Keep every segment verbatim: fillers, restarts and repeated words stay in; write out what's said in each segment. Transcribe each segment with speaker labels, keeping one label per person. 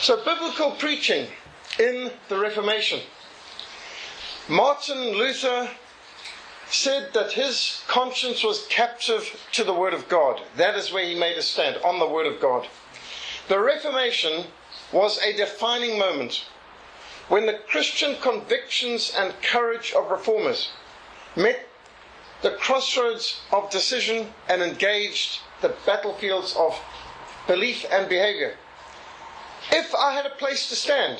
Speaker 1: So, biblical preaching in the Reformation. Martin Luther said that his conscience was captive to the Word of God. That is where he made a stand, on the Word of God. The Reformation was a defining moment when the Christian convictions and courage of reformers met the crossroads of decision and engaged the battlefields of belief and behavior. If I had a place to stand,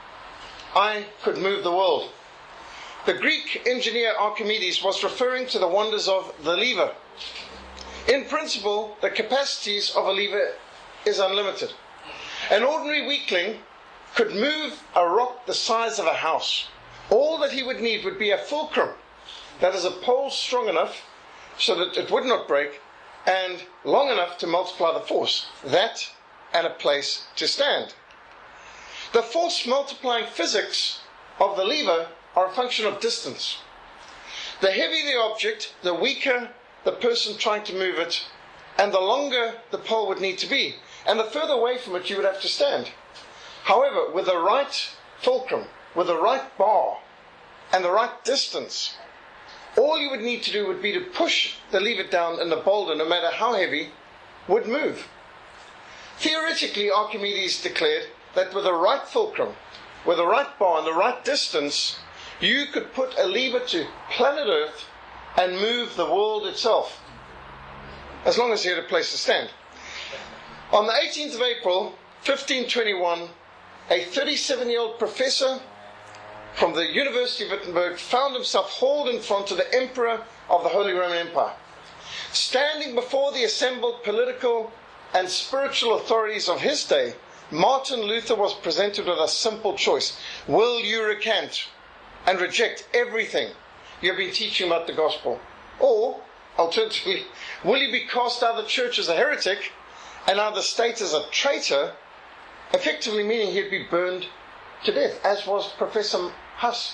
Speaker 1: I could move the world. The Greek engineer Archimedes was referring to the wonders of the lever. In principle, the capacities of a lever is unlimited. An ordinary weakling could move a rock the size of a house. All that he would need would be a fulcrum, that is, a pole strong enough so that it would not break, and long enough to multiply the force. That and a place to stand. The force multiplying physics of the lever are a function of distance. The heavier the object, the weaker the person trying to move it, and the longer the pole would need to be, and the further away from it you would have to stand. However, with the right fulcrum, with the right bar, and the right distance, all you would need to do would be to push the lever down, and the boulder, no matter how heavy, would move. Theoretically, Archimedes declared that with the right fulcrum, with the right bar and the right distance, you could put a lever to planet Earth and move the world itself, as long as you had a place to stand. On the eighteenth of April, fifteen twenty-one, a thirty-seven-year-old professor from the University of Wittenberg found himself hauled in front of the Emperor of the Holy Roman Empire. Standing before the assembled political and spiritual authorities of his day, Martin Luther was presented with a simple choice. Will you recant and reject everything you have been teaching about the gospel? Or, alternatively, will you be cast out of the church as a heretic and out of the state as a traitor, effectively meaning he'd be burned to death, as was Professor Huss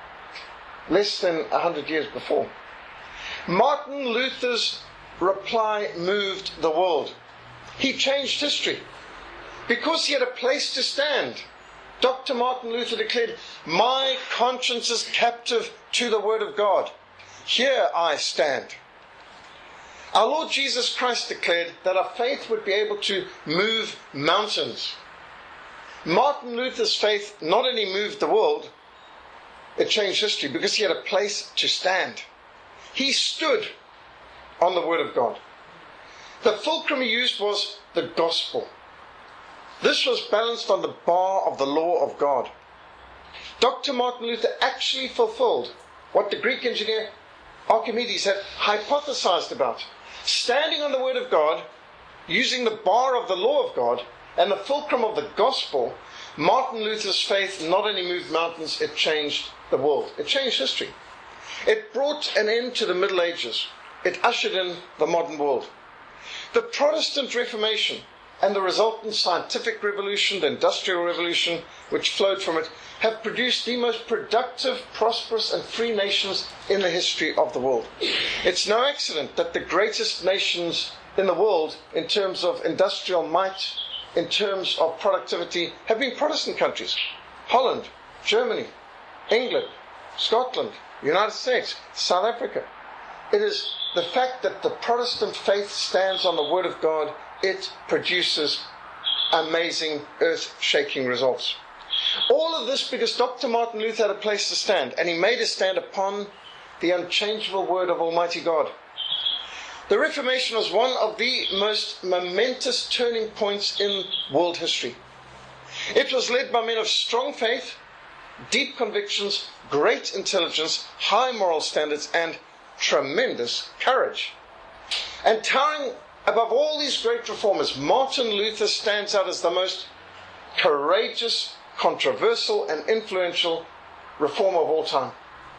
Speaker 1: less than a hundred years before. Martin Luther's reply moved the world. He changed history. Because he had a place to stand, Doctor Martin Luther declared, "My conscience is captive to the Word of God. Here I stand." Our Lord Jesus Christ declared that our faith would be able to move mountains. Martin Luther's faith not only moved the world, it changed history because he had a place to stand. He stood on the Word of God. The fulcrum he used was the gospel. This was balanced on the bar of the law of God. Doctor Martin Luther actually fulfilled what the Greek engineer Archimedes had hypothesized about. Standing on the Word of God, using the bar of the law of God, and the fulcrum of the gospel, Martin Luther's faith not only moved mountains, it changed the world. It changed history. It brought an end to the Middle Ages. It ushered in the modern world. The Protestant Reformation and the resultant scientific revolution, the industrial revolution, which flowed from it, have produced the most productive, prosperous, and free nations in the history of the world. It's no accident that the greatest nations in the world, in terms of industrial might, in terms of productivity, have been Protestant countries. Holland, Germany, England, Scotland, United States, South Africa. It is the fact that the Protestant faith stands on the Word of God. It produces amazing, earth-shaking results. All of this because Doctor Martin Luther had a place to stand, and he made a stand upon the unchangeable Word of Almighty God. The Reformation was one of the most momentous turning points in world history. It was led by men of strong faith, deep convictions, great intelligence, high moral standards, and tremendous courage. And towering above all these great reformers, Martin Luther stands out as the most courageous, controversial, and influential reformer of all time.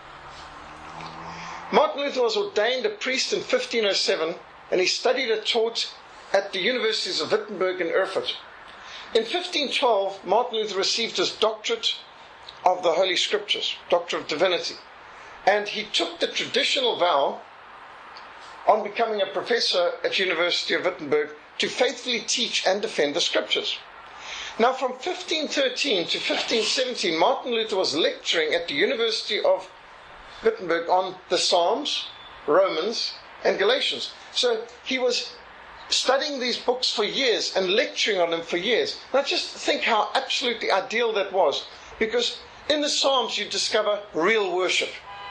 Speaker 1: Martin Luther was ordained a priest in fifteen oh seven, and he studied and taught at the universities of Wittenberg and Erfurt. In fifteen twelve, Martin Luther received his doctorate of the Holy Scriptures, Doctor of Divinity, and he took the traditional vow on becoming a professor at the University of Wittenberg to faithfully teach and defend the Scriptures. Now, from fifteen thirteen to fifteen seventeen, Martin Luther was lecturing at the University of Wittenberg on the Psalms, Romans, and Galatians. So he was studying these books for years and lecturing on them for years. Now just think how absolutely ideal that was, because in the Psalms you discover real worship.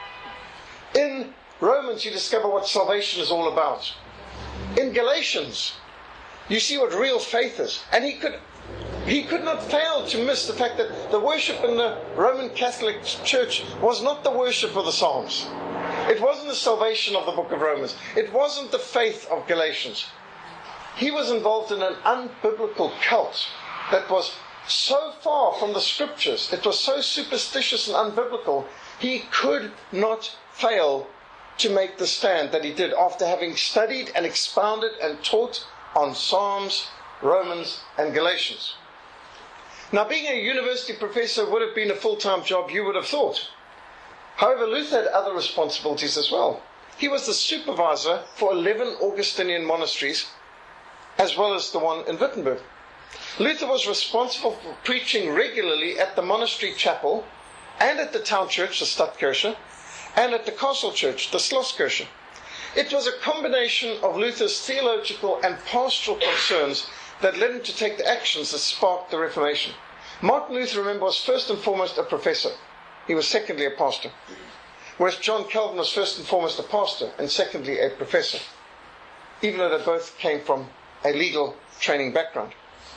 Speaker 1: In Romans you discover what salvation is all about. In Galatians you see what real faith is. And he could he could not fail to miss the fact that the worship in the Roman Catholic Church was not the worship of the Psalms. It wasn't the salvation of the book of Romans. It wasn't the faith of Galatians. He was involved in an unbiblical cult that was so far from the scriptures, it was so superstitious and unbiblical, he could not fail to make the stand that he did after having studied and expounded and taught on Psalms, Romans, and Galatians. Now, being a university professor would have been a full-time job, you would have thought. However, Luther had other responsibilities as well. He was the supervisor for eleven Augustinian monasteries, as well as the one in Wittenberg. Luther was responsible for preaching regularly at the monastery chapel and at the town church, the Stadtkirche, and at the castle church, the Schlosskirche. It was a combination of Luther's theological and pastoral concerns that led him to take the actions that sparked the Reformation. Martin Luther, remember, was first and foremost a professor. He was secondly a pastor. Whereas John Calvin was first and foremost a pastor and secondly a professor, even though they both came from a legal training background.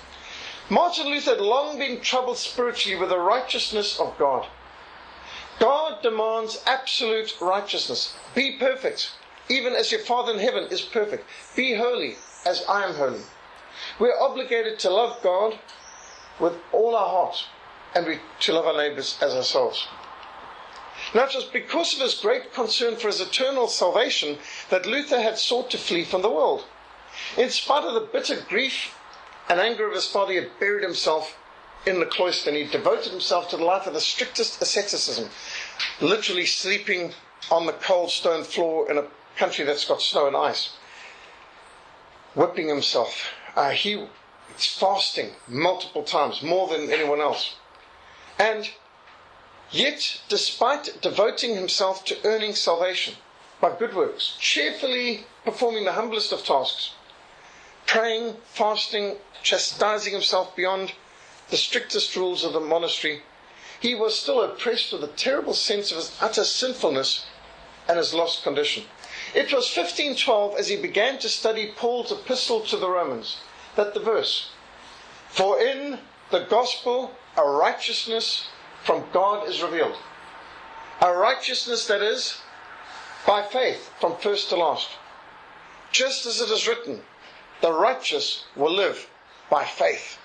Speaker 1: Martin Luther had long been troubled spiritually with the righteousness of God. God demands absolute righteousness. Be perfect, even as your Father in heaven is perfect. Be holy, as I am holy. We are obligated to love God with all our heart, and we to love our neighbours as ourselves. Now, it was because of his great concern for his eternal salvation that Luther had sought to flee from the world. In spite of the bitter grief and anger of his father, he had buried himself in the cloister, and he devoted himself to the life of the strictest asceticism, literally sleeping on the cold stone floor in a country that's got snow and ice, whipping himself. Uh, he was fasting multiple times, more than anyone else. And yet, despite devoting himself to earning salvation by good works, cheerfully performing the humblest of tasks, praying, fasting, chastising himself beyond the strictest rules of the monastery, he was still oppressed with a terrible sense of his utter sinfulness and his lost condition. It was fifteen twelve, as he began to study Paul's epistle to the Romans, that the verse, "For in the gospel a righteousness from God is revealed." A righteousness that is by faith from first to last. Just as it is written, the righteous will live by faith.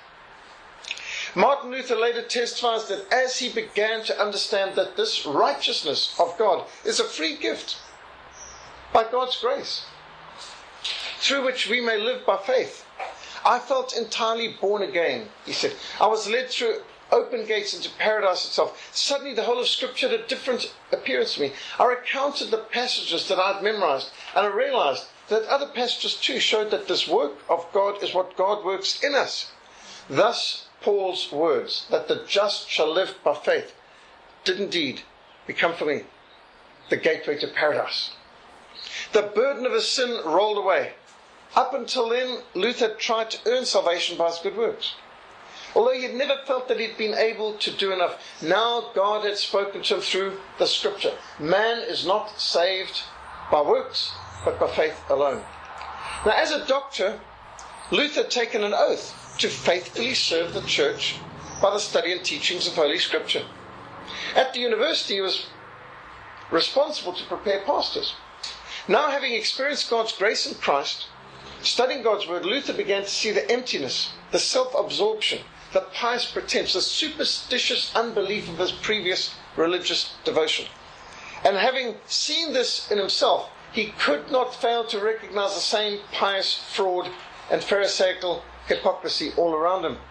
Speaker 1: Martin Luther later testifies that as he began to understand that this righteousness of God is a free gift by God's grace, through which we may live by faith, I felt entirely born again, he said. I was led through open gates into paradise itself. Suddenly the whole of Scripture had a different appearance to me. I recounted the passages that I had memorized, and I realized that other passages too showed that this work of God is what God works in us. Thus, Paul's words, that the just shall live by faith, did indeed become for me the gateway to paradise. The burden of his sin rolled away. Up until then, Luther tried to earn salvation by his good works. Although he had never felt that he'd been able to do enough, now God had spoken to him through the Scripture. Man is not saved by works, but by faith alone. Now, as a doctor, Luther had taken an oath to faithfully serve the church by the study and teachings of Holy Scripture. At the university, he was responsible to prepare pastors. Now, having experienced God's grace in Christ, studying God's Word, Luther began to see the emptiness, the self-absorption, the pious pretense, the superstitious unbelief of his previous religious devotion. And having seen this in himself, he could not fail to recognize the same pious fraud and pharisaical hypocrisy all around him.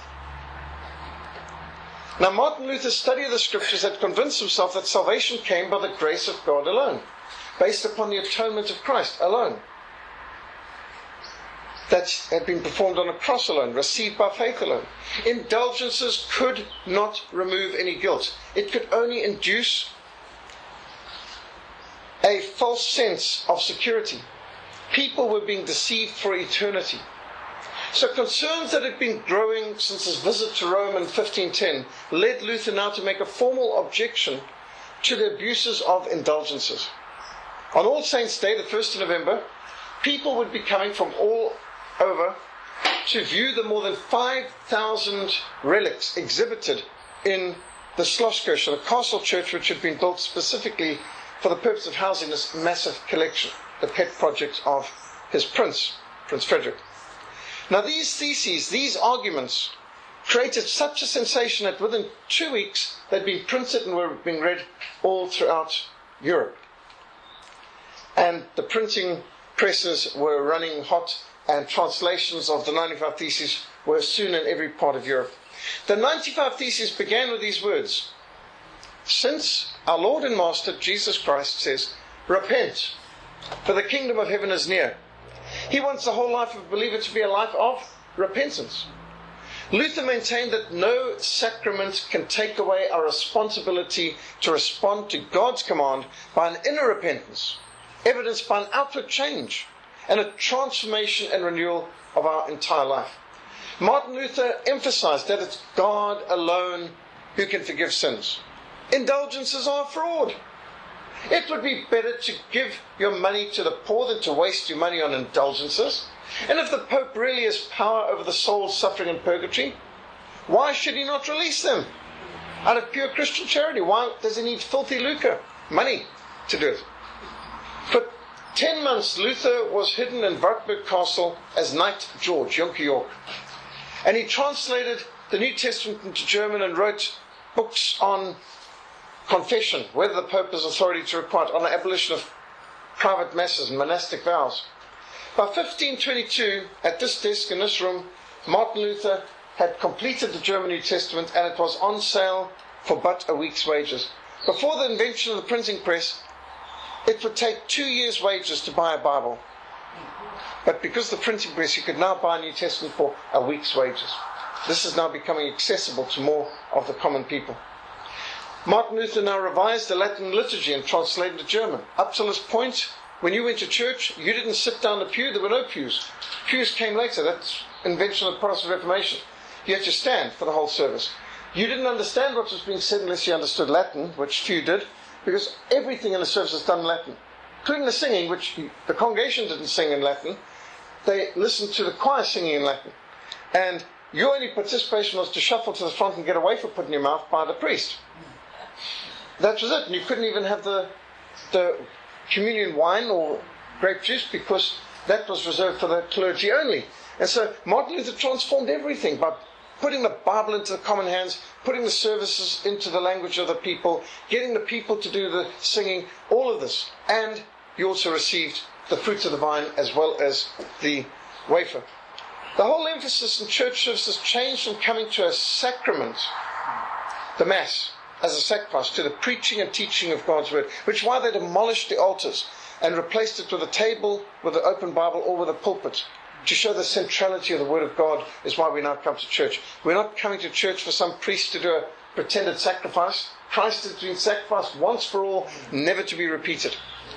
Speaker 1: Now, Martin Luther's study of the Scriptures had convinced himself that salvation came by the grace of God alone, based upon the atonement of Christ alone. That that had been performed on a cross alone, received by faith alone. Indulgences could not remove any guilt. It could only induce a false sense of security. People were being deceived for eternity. So concerns that had been growing since his visit to Rome in fifteen ten led Luther now to make a formal objection to the abuses of indulgences. On All Saints' Day, the first of November, people would be coming from all over to view the more than five thousand relics exhibited in the Schlosskirche, the castle church which had been built specifically for the purpose of housing this massive collection, the pet project of his prince, Prince Frederick. Now these theses, these arguments, created such a sensation that within two weeks they'd been printed and were being read all throughout Europe. And the printing presses were running hot, and translations of the ninety-five Theses were soon in every part of Europe. The ninety-five Theses began with these words: "Since our Lord and Master Jesus Christ says, 'Repent, for the kingdom of heaven is near,' he wants the whole life of a believer to be a life of repentance." Luther maintained that no sacrament can take away our responsibility to respond to God's command by an inner repentance, evidenced by an outward change and a transformation and renewal of our entire life. Martin Luther emphasized that it's God alone who can forgive sins. Indulgences are a fraud. It would be better to give your money to the poor than to waste your money on indulgences. And if the Pope really has power over the souls suffering in purgatory, why should he not release them? Out of pure Christian charity. Why does he need filthy lucre, money, to do it? For ten months, Luther was hidden in Wartburg Castle as Knight George, Jonker York. And he translated the New Testament into German and wrote books on confession, whether the Pope has authority to require it, on the abolition of private masses and monastic vows. By fifteen twenty-two, at this desk in this room, Martin Luther had completed the German New Testament, and it was on sale for but a week's wages. Before the invention of the printing press, it would take two years' wages to buy a Bible. But because of the printing press, you could now buy a New Testament for a week's wages. This is now becoming accessible to more of the common people. Martin Luther now revised the Latin liturgy and translated to German. Up till this point, when you went to church, you didn't sit down the pew. There were no pews. Pews came later. That's invention of the Protestant Reformation. You had to stand for the whole service. You didn't understand what was being said unless you understood Latin, which few did, because everything in the service was done in Latin, including the singing, which the congregation didn't sing in Latin. They listened to the choir singing in Latin. And your only participation was to shuffle to the front and get a wafer put in your mouth by the priest. That was it. And you couldn't even have the, the communion wine or grape juice, because that was reserved for the clergy only. And so Martin Luther transformed everything by putting the Bible into the common hands, putting the services into the language of the people, getting the people to do the singing, all of this. And you also received the fruits of the vine as well as the wafer. The whole emphasis in church services changed from coming to a sacrament, the Mass, as a sacrifice, to the preaching and teaching of God's Word, which is why they demolished the altars and replaced it with a table with an open Bible or with a pulpit, to show the centrality of the Word of God is why we now come to church. We're not coming to church for some priest to do a pretended sacrifice. Christ has been sacrificed once for all, never to be repeated.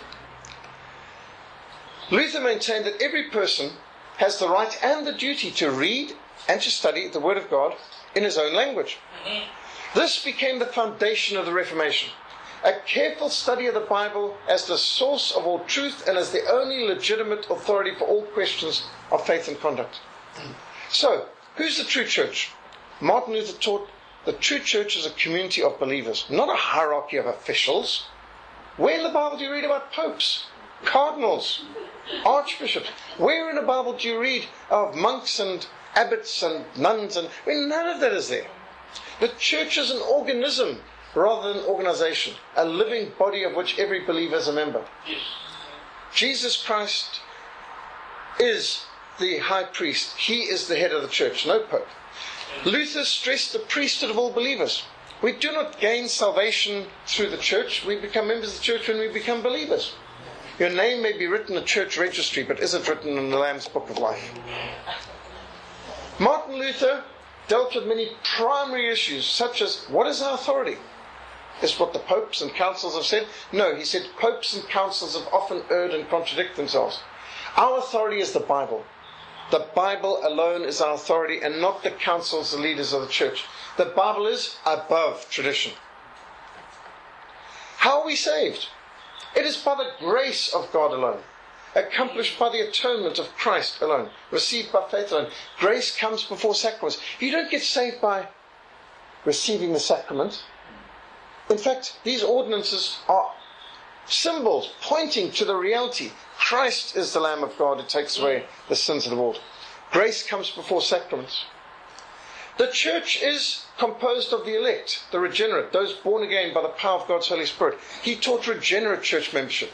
Speaker 1: Luther maintained that every person has the right and the duty to read and to study the Word of God in his own language. This became the foundation of the Reformation. A careful study of the Bible as the source of all truth and as the only legitimate authority for all questions of faith and conduct. So, who's the true church? Martin Luther taught the true church is a community of believers, not a hierarchy of officials. Where in the Bible do you read about popes, cardinals, archbishops? Where in the Bible do you read of monks and abbots and nuns? And I mean, none of that is there. The church is an organism rather than an organization, a living body of which every believer is a member. Yes. Jesus Christ is the high priest. He is the head of the church, no pope. Luther stressed the priesthood of all believers. We do not gain salvation through the church. We become members of the church when we become believers. Your name may be written in the church registry, but is it written in the Lamb's Book of Life? Martin Luther dealt with many primary issues, such as, what is our authority? Is what the popes and councils have said? No, he said popes and councils have often erred and contradict themselves. Our authority is the Bible. The Bible alone is our authority, and not the councils, the leaders of the church. The Bible is above tradition. How are we saved? It is by the grace of God alone, accomplished by the atonement of Christ alone, received by faith alone. Grace comes before sacraments. You don't get saved by receiving the sacrament. In fact, these ordinances are symbols pointing to the reality. Christ is the Lamb of God who takes away the sins of the world. Grace comes before sacraments. The church is composed of the elect, the regenerate, those born again by the power of God's Holy Spirit. He taught regenerate church membership.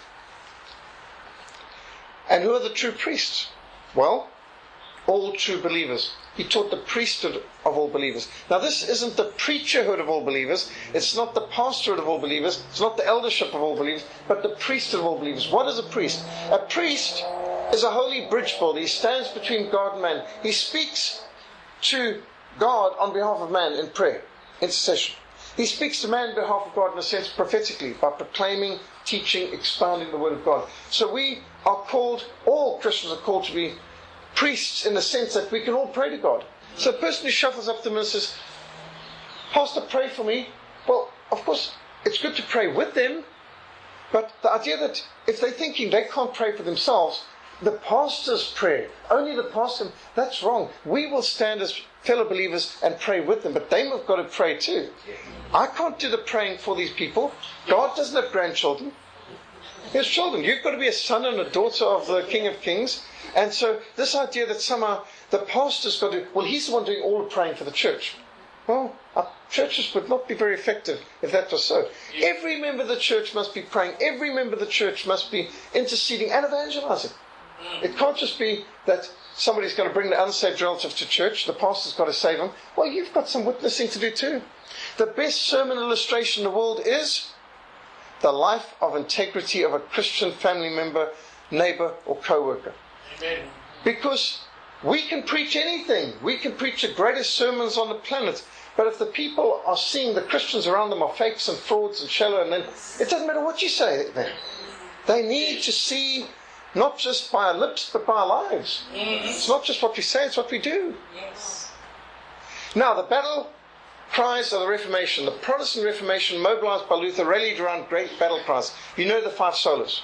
Speaker 1: And who are the true priests? Well, all true believers. He taught the priesthood of all believers. Now, this isn't the preacherhood of all believers. It's not the pastorhood of all believers. It's not the eldership of all believers, but the priesthood of all believers. What is a priest? A priest is a holy bridge builder. He stands between God and man. He speaks to God on behalf of man in prayer, intercession. He speaks to man on behalf of God in a sense prophetically, by proclaiming, teaching, expounding the Word of God. So we are called, all Christians are called to be priests in the sense that we can all pray to God. So a person who shuffles up to them and says, Pastor, pray for me. Well, of course, it's good to pray with them, but the idea that if they're thinking they can't pray for themselves, the pastor's prayer, only the pastor, that's wrong. We will stand as fellow believers and pray with them, but they've got to pray too. I can't do the praying for these people. God doesn't have grandchildren. He has children. You've got to be a son and a daughter of the King of Kings. And so this idea that somehow the pastor's got to, well, he's the one doing all the praying for the church. Well, our churches would not be very effective if that was so. Every member of the church must be praying. Every member of the church must be interceding and evangelizing. It can't just be that somebody's got to bring the unsaved relative to church, the pastor's got to save them. Well, you've got some witnessing to do too. The best sermon illustration in the world is the life of integrity of a Christian family member, neighbor, or co-worker. Amen. Because we can preach anything. We can preach the greatest sermons on the planet. But if the people are seeing the Christians around them are fakes and frauds and shallow, and then it doesn't matter what you say then. They need to see not just by our lips, but by our lives. Yes. It's not just what we say, it's what we do. Yes. Now, the battle cries of the Reformation. The Protestant Reformation, mobilized by Luther, rallied around great battle cries. You know the five solas.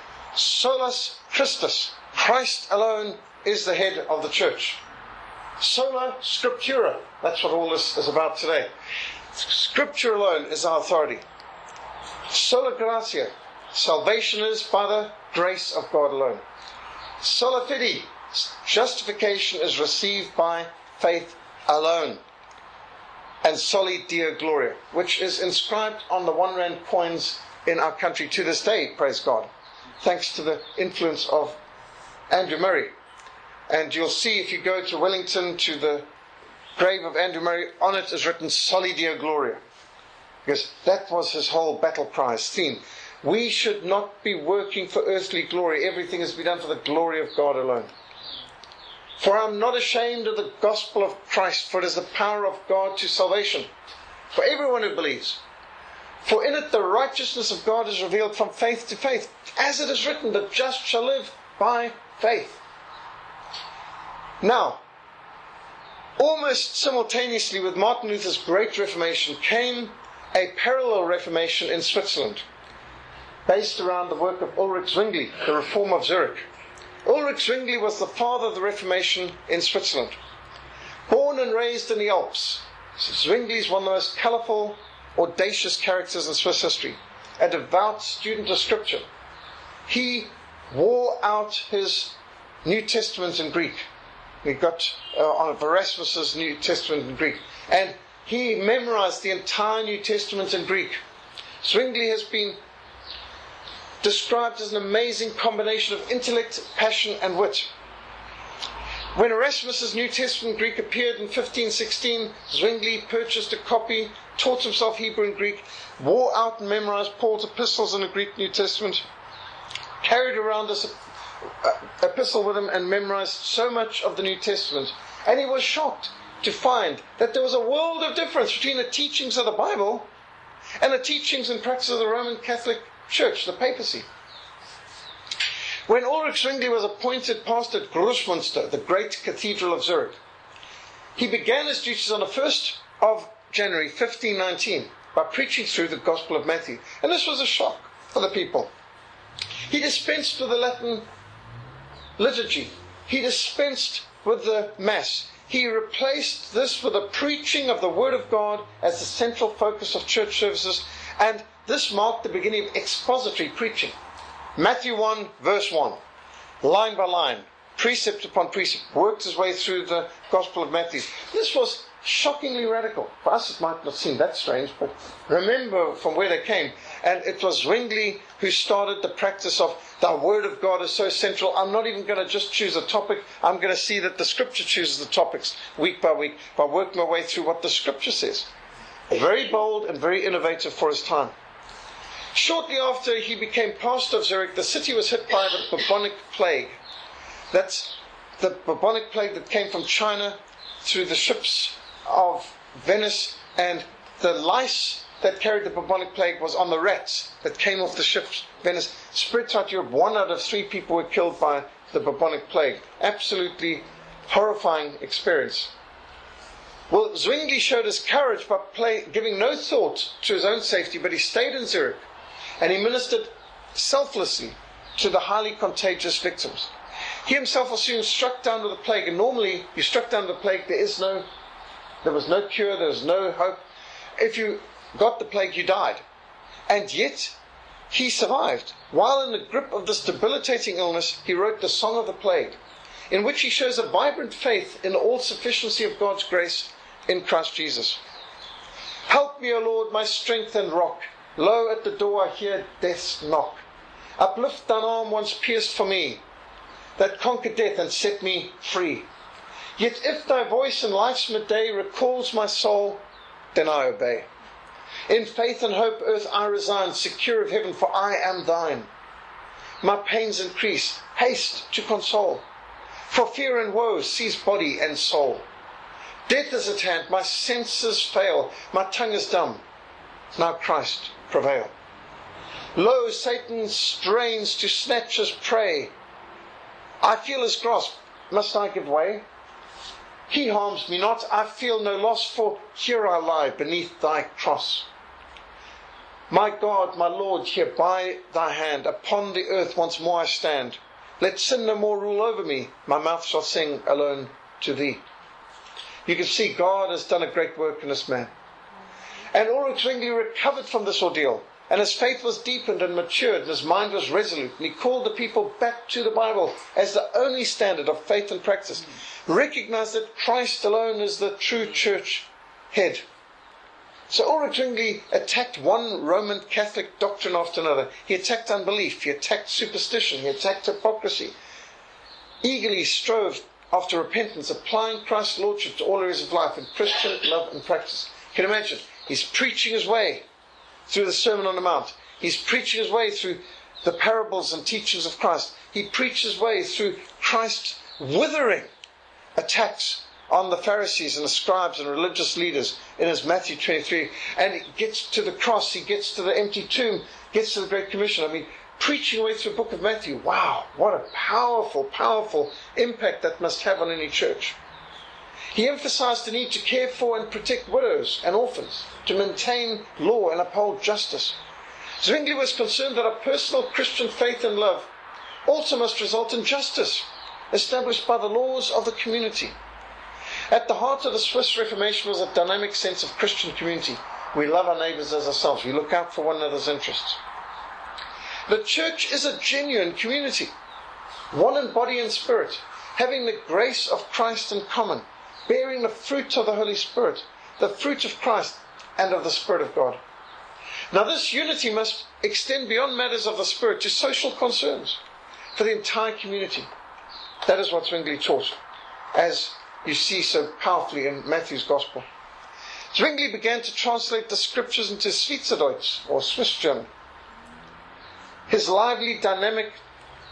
Speaker 1: Solus Christus. Christ alone is the head of the church. Sola Scriptura. That's what all this is about today. Scripture alone is our authority. Sola Gratia. Salvation is by the grace of God alone. Sola Fide. Justification is received by faith alone. And Soli Deo Gloria, which is inscribed on the one rand coins in our country to this day, praise God, thanks to the influence of Andrew Murray. And you'll see if you go to Wellington, to the grave of Andrew Murray, on it is written Soli Deo Gloria, because that was his whole battle cry, his theme. We should not be working for earthly glory. Everything is to be done for the glory of God alone. For I am not ashamed of the gospel of Christ, for it is the power of God to salvation, for everyone who believes. For in it the righteousness of God is revealed from faith to faith, as it is written, the just shall live by faith. Now, almost simultaneously with Martin Luther's great Reformation came a parallel Reformation in Switzerland, based around the work of Ulrich Zwingli, the Reform of Zurich. Ulrich Zwingli was the father of the Reformation in Switzerland. Born and raised in the Alps, Zwingli is one of the most colourful, audacious characters in Swiss history. A devout student of Scripture. He wore out his New Testament in Greek. He got uh, on Erasmus's New Testament in Greek. And he memorized the entire New Testament in Greek. Zwingli has been described as an amazing combination of intellect, passion and wit. When Erasmus's New Testament Greek appeared in fifteen sixteen, Zwingli purchased a copy, taught himself Hebrew and Greek, wore out and memorized Paul's epistles in the Greek New Testament. carried around this epistle with him and memorized so much of the New Testament. And he was shocked to find that there was a world of difference between the teachings of the Bible and the teachings and practice of the Roman Catholic Church, the papacy. When Ulrich Zwingli was appointed pastor at Großmünster, the great cathedral of Zurich, he began his duties on the first of January fifteen nineteen by preaching through the Gospel of Matthew. And this was a shock for the people. He dispensed with the Latin liturgy. He dispensed with the Mass. He replaced this with the preaching of the Word of God as the central focus of church services, and this marked the beginning of expository preaching. Matthew one, verse one, line by line, precept upon precept, worked his way through the Gospel of Matthew. This was shockingly radical. For us it might not seem that strange, but remember from where they came. And it was Zwingli who started the practice of the Word of God is so central. I'm not even going to just choose a topic. I'm going to see that the Scripture chooses the topics week by week by working my way through what the Scripture says. Very bold and very innovative for his time. Shortly after he became pastor of Zurich, the city was hit by the bubonic plague. That's the bubonic plague that came from China through the ships of Venice, and the lice that carried the bubonic plague was on the rats that came off the ships. Venice spread throughout Europe. One out of three people were killed by the bubonic plague. Absolutely horrifying experience. Well, Zwingli showed his courage by play, giving no thought to his own safety, but he stayed in Zurich and he ministered selflessly to the highly contagious victims. He himself was soon struck down with the plague, and normally you struck down with the plague, there is no, there was no cure, there was no hope. If you got the plague, you died. And yet, he survived. While in the grip of this debilitating illness, he wrote the Song of the Plague, in which he shows a vibrant faith in the all-sufficiency of God's grace in Christ Jesus. Help me, O Lord, my strength and rock. Lo, at the door I hear death's knock. Uplift thine arm once pierced for me, that conquered death and set me free. Yet if thy voice in life's midday recalls my soul, then I obey. In faith and hope earth I resign, secure of heaven, for I am thine. My pains increase, haste to console, for fear and woe seize body and soul. Death is at hand, my senses fail, my tongue is dumb. Now Christ prevail. Lo, Satan strains to snatch his prey. I feel his grasp, must I give way? He harms me not, I feel no loss, for here I lie beneath thy cross. My God, my Lord, here by thy hand, upon the earth once more I stand. Let sin no more rule over me, my mouth shall sing alone to thee. You can see God has done a great work in this man. And Ulrich Zwingli recovered from this ordeal, and his faith was deepened and matured, and his mind was resolute, and he called the people back to the Bible as the only standard of faith and practice. Recognized that Christ alone is the true church head. So Ulrich Zwingli attacked one Roman Catholic doctrine after another. He attacked unbelief, he attacked superstition, he attacked hypocrisy. Eagerly strove after repentance, applying Christ's lordship to all areas of life in Christian love and practice. You can imagine, he's preaching his way through the Sermon on the Mount. He's preaching his way through the parables and teachings of Christ. He preaches his way through Christ's withering attacks on the Pharisees and the scribes and religious leaders in his Matthew twenty-three. And he gets to the cross, he gets to the empty tomb, gets to the Great Commission. I mean, preaching away through the book of Matthew. Wow, what a powerful, powerful impact that must have on any church. He emphasized the need to care for and protect widows and orphans, to maintain law and uphold justice. Zwingli was concerned that a personal Christian faith and love also must result in justice, established by the laws of the community. At the heart of the Swiss Reformation was a dynamic sense of Christian community. We love our neighbors as ourselves. We look out for one another's interests. The church is a genuine community, one in body and spirit, having the grace of Christ in common, bearing the fruit of the Holy Spirit, the fruit of Christ and of the Spirit of God. Now this unity must extend beyond matters of the Spirit to social concerns for the entire community. That is what Zwingli taught, as you see so powerfully in Matthew's Gospel. Zwingli began to translate the Scriptures into Schweizerdeutsch, or Swiss German. His lively, dynamic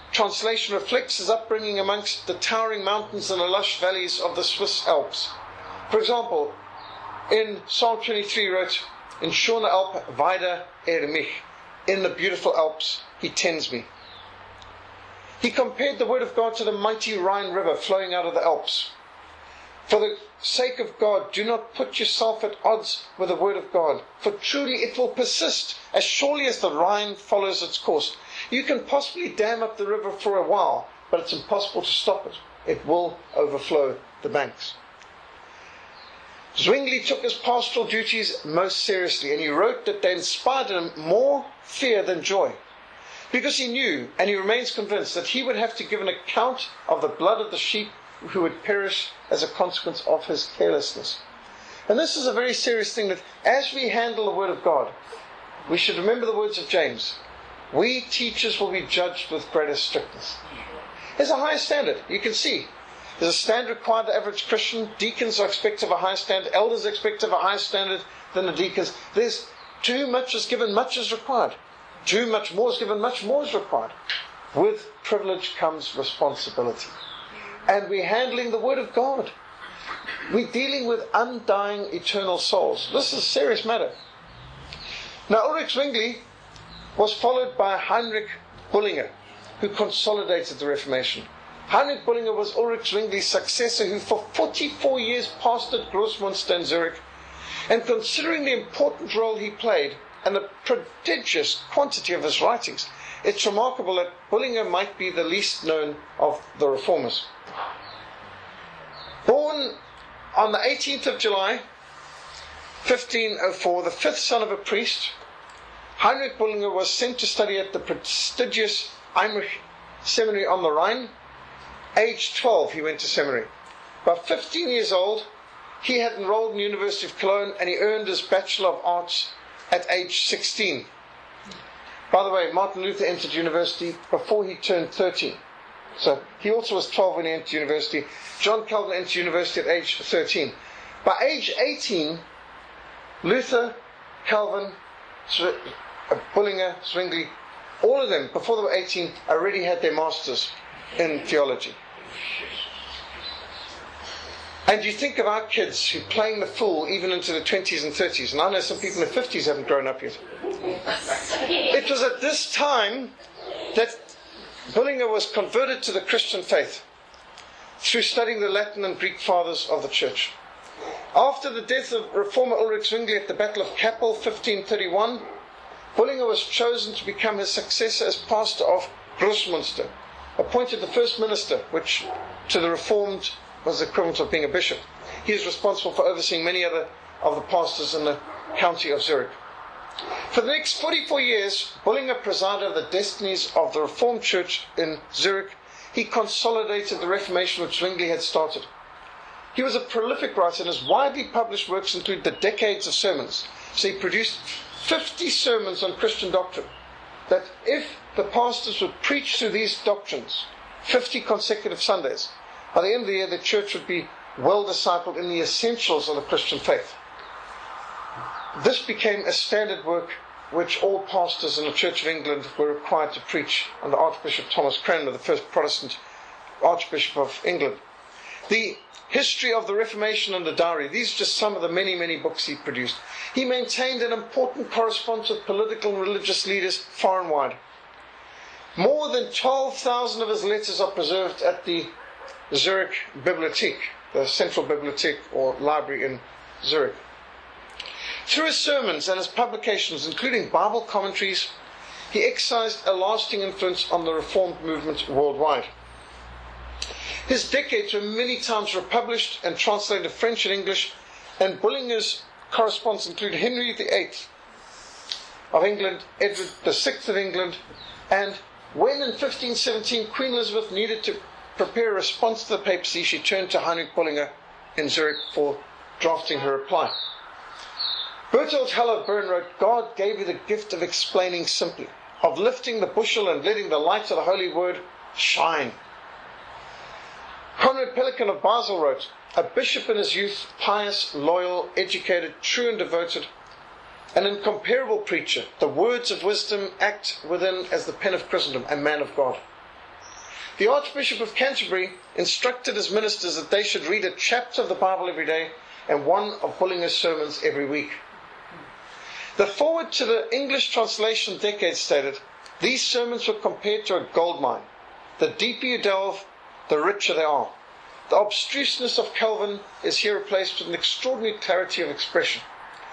Speaker 1: translation reflects his upbringing amongst the towering mountains and the lush valleys of the Swiss Alps. For example, in Psalm twenty-three he wrote, "In Schöne Alp weide er mich." In the beautiful Alps, he tends me. He compared the word of God to the mighty Rhine River flowing out of the Alps. For the sake of God, do not put yourself at odds with the word of God, for truly it will persist as surely as the Rhine follows its course. You can possibly dam up the river for a while, but it's impossible to stop it. It will overflow the banks. Zwingli took his pastoral duties most seriously, and he wrote that they inspired him more fear than joy, because he knew, and he remains convinced, that he would have to give an account of the blood of the sheep who would perish as a consequence of his carelessness. And this is a very serious thing, that as we handle the Word of God, we should remember the words of James. We teachers will be judged with greater strictness. There's a higher standard. You can see there's a standard required of the average Christian. Deacons are expected of a higher standard. Elders are expected of a higher standard than the deacons. There's too much is given, much is required. Too much more is given, much more is required. With privilege comes responsibility. And we're handling the Word of God. We're dealing with undying eternal souls. This is a serious matter. Now, Ulrich Zwingli was followed by Heinrich Bullinger, who consolidated the Reformation. Heinrich Bullinger was Ulrich Zwingli's successor, who for forty-four years pastored Grossmünster in Zurich. And considering the important role he played and the prodigious quantity of his writings, it's remarkable that Bullinger might be the least known of the reformers. Born on the eighteenth of July, fifteen oh four, the fifth son of a priest, Heinrich Bullinger was sent to study at the prestigious Eimrich Seminary on the Rhine. Age twelve, he went to seminary. By fifteen years old, he had enrolled in the University of Cologne, and he earned his Bachelor of Arts at age sixteen. By the way, Martin Luther entered university before he turned thirteen. So he also was twelve when he entered university. John Calvin entered university at age thirteen. By age eighteen, Luther, Calvin, Bullinger, Zwingli, all of them, before they were eighteen, already had their masters in theology. And you think of our kids who are playing the fool even into the twenties and thirties. And I know some people in the fifties haven't grown up yet. It was at this time that Bullinger was converted to the Christian faith through studying the Latin and Greek fathers of the church. After the death of reformer Ulrich Zwingli at the Battle of Kappel, fifteen thirty-one, Bullinger was chosen to become his successor as pastor of Grossmünster, appointed the first minister, which to the Reformed was the equivalent of being a bishop. He is responsible for overseeing many other of the pastors in the county of Zurich. For the next forty-four years, Bullinger presided over the destinies of the Reformed Church in Zurich. He consolidated the Reformation which Zwingli had started. He was a prolific writer, and his widely published works include the Decades of Sermons. So he produced fifty sermons on Christian doctrine, that if the pastors would preach through these doctrines fifty consecutive Sundays, by the end of the year the church would be well discipled in the essentials of the Christian faith. This became a standard work which all pastors in the Church of England were required to preach under Archbishop Thomas Cranmer, the first Protestant Archbishop of England. The History of the Reformation and the Diary, these are just some of the many, many books he produced. He maintained an important correspondence with political and religious leaders far and wide. More than twelve thousand of his letters are preserved at the Zurich Bibliothek, the central bibliothek or library in Zurich. Through his sermons and his publications, including Bible commentaries, he exercised a lasting influence on the Reformed movement worldwide. His Decades were many times republished and translated into French and English, and Bullinger's correspondents include Henry the Eighth of England, Edward the Sixth of England, and when in fifteen seventeen Queen Elizabeth needed to prepare a response to the papacy, she turned to Heinrich Bullinger in Zurich for drafting her reply. Bertolt Haller Bern wrote, "God gave you the gift of explaining simply, of lifting the bushel and letting the light of the Holy Word shine." Conrad Pelikan of Basel wrote, "A bishop in his youth, pious, loyal, educated, true and devoted, an incomparable preacher, the words of wisdom act within as the pen of Christendom, a man of God." The Archbishop of Canterbury instructed his ministers that they should read a chapter of the Bible every day and one of Bullinger's sermons every week. The foreword to the English translation decade stated, these sermons were compared to a gold mine. The deeper you delve, the richer they are. The obstruseness of Calvin is here replaced with an extraordinary clarity of expression.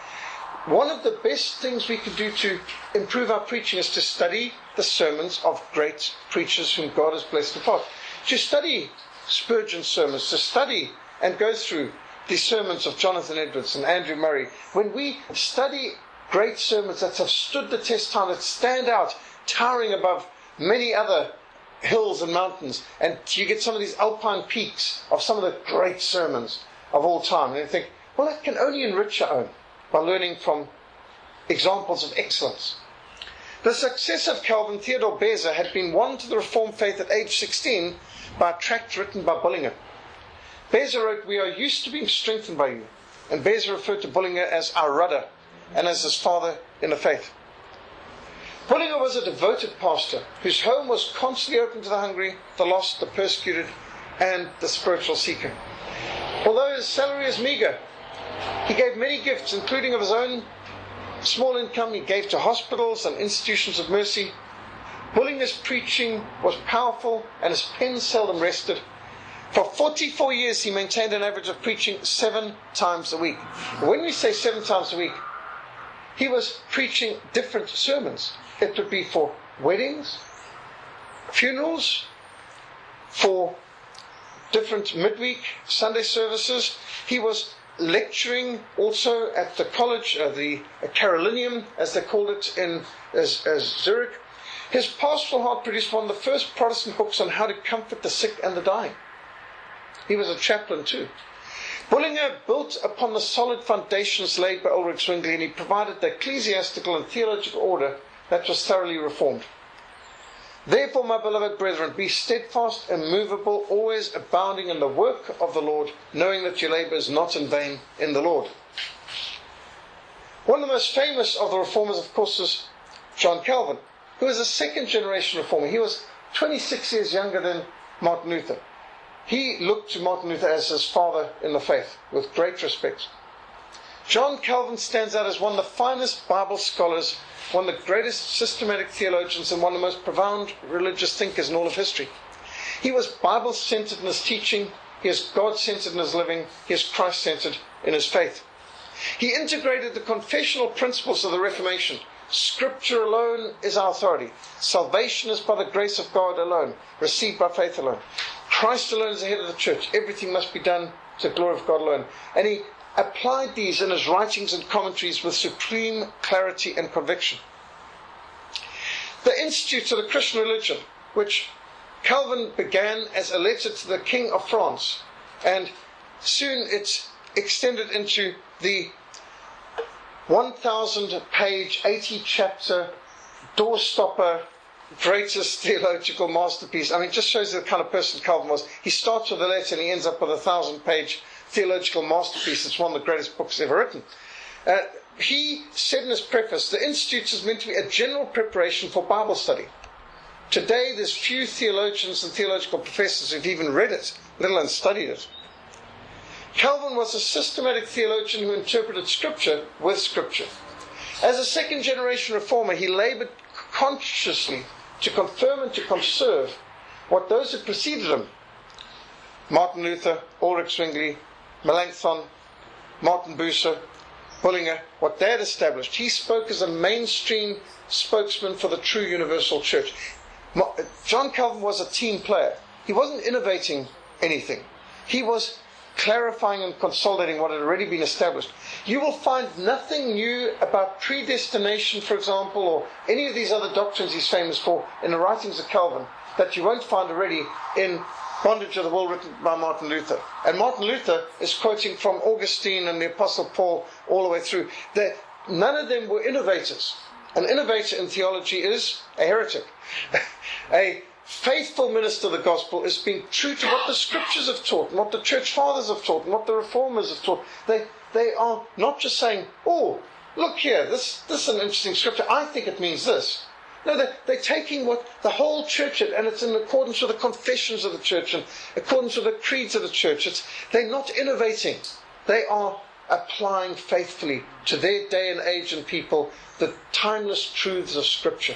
Speaker 1: One of the best things we can do to improve our preaching is to study the sermons of great preachers whom God has blessed and taught. To study Spurgeon's sermons, to study and go through the sermons of Jonathan Edwards and Andrew Murray. When we study great sermons that have stood the test of time, that stand out, towering above many other hills and mountains, and you get some of these alpine peaks of some of the great sermons of all time, and you think, well, that can only enrich our own by learning from examples of excellence. The success of Calvin, Theodore Beza, had been won to the Reformed faith at age sixteen by a tract written by Bullinger. Beza wrote, we are used to being strengthened by you, and Beza referred to Bullinger as our rudder and as his father in the faith. Bullinger was a devoted pastor whose home was constantly open to the hungry, the lost, the persecuted, and the spiritual seeker. Although his salary is meagre, he gave many gifts, including of his own small income. He gave to hospitals and institutions of mercy. Bullinger's preaching was powerful, and his pen seldom rested. For forty-four years, he maintained an average of preaching seven times a week. When we say seven times a week, he was preaching different sermons. It would be for weddings, funerals, for different midweek Sunday services. He was lecturing also at the college, uh, the Carolinum, as they called it in as, as Zurich. His pastoral heart produced one of the first Protestant books on how to comfort the sick and the dying. He was a chaplain too. Bullinger built upon the solid foundations laid by Ulrich Zwingli, and he provided the ecclesiastical and theological order that was thoroughly reformed. Therefore, my beloved brethren, be steadfast, immovable, always abounding in the work of the Lord, knowing that your labour is not in vain in the Lord. One of the most famous of the reformers, of course, is John Calvin, who was a second generation reformer. He was twenty-six years younger than Martin Luther. He looked to Martin Luther as his father in the faith, with great respect. John Calvin stands out as one of the finest Bible scholars, one of the greatest systematic theologians, and one of the most profound religious thinkers in all of history. He was Bible-centered in his teaching, he is God-centered in his living, he is Christ-centered in his faith. He integrated the confessional principles of the Reformation. Scripture alone is our authority. Salvation is by the grace of God alone, received by faith alone. Christ alone is the head of the church. Everything must be done to the glory of God alone. And he applied these in his writings and commentaries with supreme clarity and conviction. The Institutes of the Christian Religion, which Calvin began as a letter to the King of France, and soon it's extended into the one thousand page, eighty chapter, doorstopper, greatest theological masterpiece. I mean, it just shows you the kind of person Calvin was. He starts with a letter and he ends up with a thousand page theological masterpiece. It's one of the greatest books ever written. Uh, he said in his preface, the Institute is meant to be a general preparation for Bible study. Today, there's few theologians and theological professors who've even read it, let alone studied it. Calvin was a systematic theologian who interpreted Scripture with Scripture. As a second generation reformer, he laboured consciously to confirm and to conserve what those who preceded him, Martin Luther, Ulrich Zwingli, Melanchthon, Martin Bucer, Bullinger, what they had established. He spoke as a mainstream spokesman for the true universal church. John Calvin was a team player. He wasn't innovating anything. He was clarifying and consolidating what had already been established. You will find nothing new about predestination, for example, or any of these other doctrines he's famous for in the writings of Calvin that you won't find already in Bondage of the Will, written by Martin Luther. And Martin Luther is quoting from Augustine and the Apostle Paul all the way through. They're, none of them were innovators. An innovator in theology is a heretic. A faithful minister of the gospel is being true to what the scriptures have taught, and what the church fathers have taught, and what the reformers have taught. They they are not just saying, oh, look here, this, this is an interesting scripture, I think it means this. No, they're, they're taking what the whole church did, and it's in accordance with the confessions of the church and accordance with the creeds of the church. It's, they're not innovating. They are applying faithfully to their day and age and people the timeless truths of Scripture.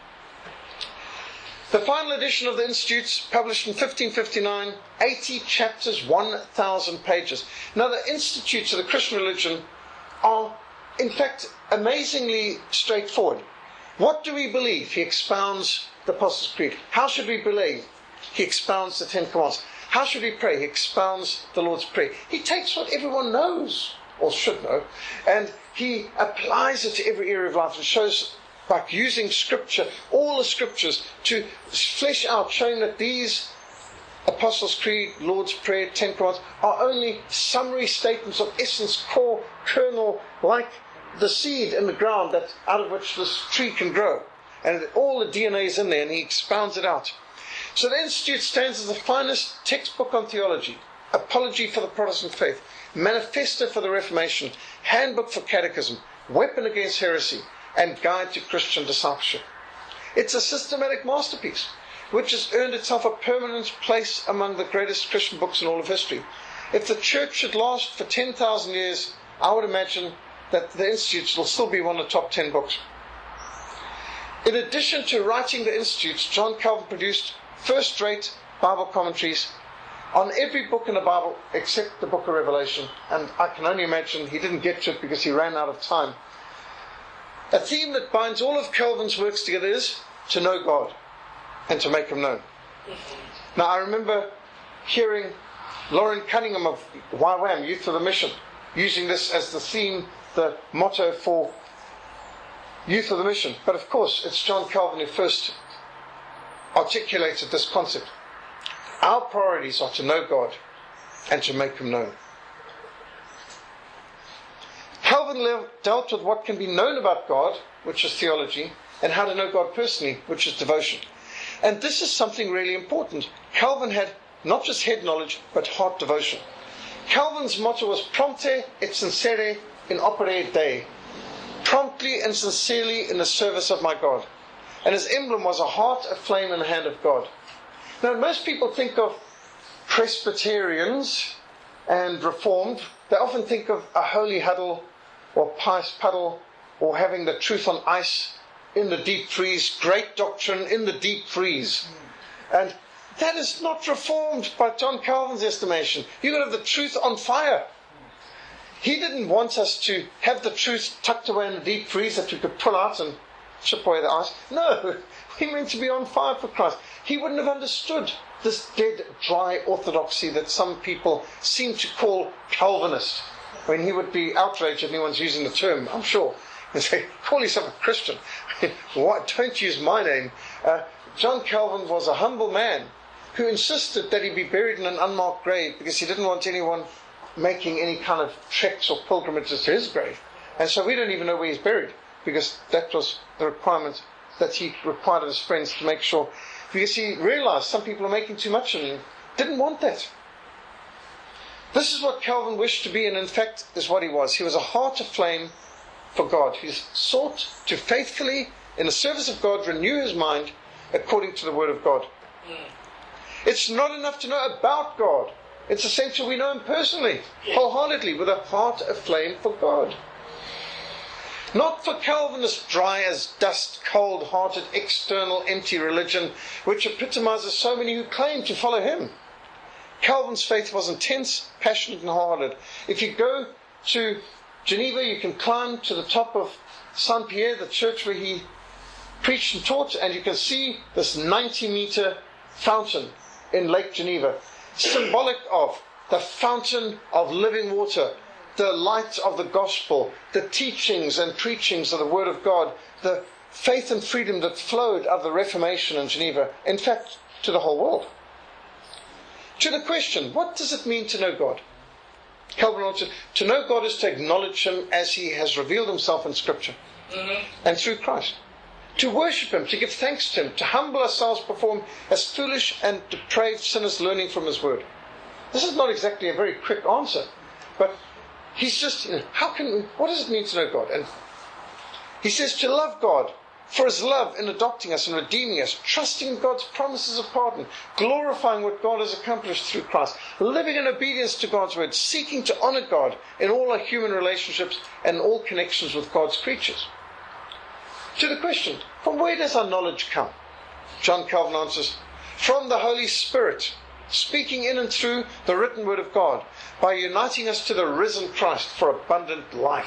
Speaker 1: The final edition of the Institutes, published in fifteen fifty-nine, eighty chapters, one thousand pages. Now, the Institutes of the Christian religion are, in fact, amazingly straightforward. What do we believe? He expounds the Apostles' Creed. How should we believe? He expounds the Ten Commandments. How should we pray? He expounds the Lord's Prayer. He takes what everyone knows, or should know, and he applies it to every area of life and shows, by using Scripture, all the Scriptures, to flesh out, showing that these Apostles' Creed, Lord's Prayer, Ten Commandments are only summary statements of essence, core, kernel, like the seed in the ground that out of which this tree can grow. And all the D N A is in there, and he expounds it out. So the Institute stands as the finest textbook on theology, apology for the Protestant faith, manifesto for the Reformation, handbook for catechism, weapon against heresy, and guide to Christian discipleship. It's a systematic masterpiece, which has earned itself a permanent place among the greatest Christian books in all of history. If the church should last for ten thousand years, I would imagine that the Institutes will still be one of the top ten books. In addition to writing the Institutes, John Calvin produced first-rate Bible commentaries on every book in the Bible except the book of Revelation, and I can only imagine he didn't get to it because he ran out of time. A theme that binds all of Calvin's works together is to know God and to make Him known. Now, I remember hearing Lauren Cunningham of Y WAM, Youth for the Mission, using this as the theme, the motto for Youth for the Mission. But of course, it's John Calvin who first articulated this concept. Our priorities are to know God and to make Him known. Calvin dealt with what can be known about God, which is theology, and how to know God personally, which is devotion. And this is something really important. Calvin had not just head knowledge, but heart devotion. Calvin's motto was prompte et sincere in opere Dei, promptly and sincerely in the service of my God. And his emblem was a heart aflame in the hand of God. Now, most people think of Presbyterians and Reformed. They often think of a holy huddle or pious puddle or having the truth on ice in the deep freeze, great doctrine in the deep freeze. And that is not Reformed by John Calvin's estimation. You've got to have the truth on fire. He didn't want us to have the truth tucked away in the deep freeze that we could pull out and chip away the ice. No, we meant to be on fire for Christ. He wouldn't have understood this dead, dry orthodoxy that some people seem to call Calvinist. I mean, he would be outraged if anyone's using the term, I'm sure. And say, call yourself a Christian. What? Don't use my name. Uh, John Calvin was a humble man who insisted that he be buried in an unmarked grave because he didn't want anyone making any kind of treks or pilgrimages to his grave. And so we don't even know where he's buried, because that was the requirement that he required of his friends to make sure. Because he realized some people are making too much and didn't want that. This is what Calvin wished to be, and in fact is what he was. He was a heart aflame for God. He sought to faithfully, in the service of God, renew his mind according to the Word of God. It's not enough to know about God. It's essential we know Him personally, wholeheartedly, with a heart aflame for God. Not for Calvinist dry as dust, cold-hearted, external, empty religion, which epitomizes so many who claim to follow him. Calvin's faith was intense, passionate, and hard-hearted. If you go to Geneva, you can climb to the top of Saint-Pierre, the church where he preached and taught, and you can see this ninety-meter fountain in Lake Geneva, symbolic of the fountain of living water, the light of the gospel, the teachings and preachings of the Word of God, the faith and freedom that flowed out of the Reformation in Geneva, in fact, to the whole world. To the question, what does it mean to know God? Calvin answered, to know God is to acknowledge Him as He has revealed Himself in Scripture mm-hmm. and through Christ. To worship Him, to give thanks to Him, to humble ourselves before Him as foolish and depraved sinners learning from His Word. This is not exactly a very quick answer, but he's just, you know, how can, what does it mean to know God? And he says to love God for his love in adopting us and redeeming us, trusting in God's promises of pardon, glorifying what God has accomplished through Christ, living in obedience to God's word, seeking to honor God in all our human relationships and all connections with God's creatures. To the question, from where does our knowledge come? John Calvin answers, from the Holy Spirit, speaking in and through the written word of God, by uniting us to the risen Christ for abundant life.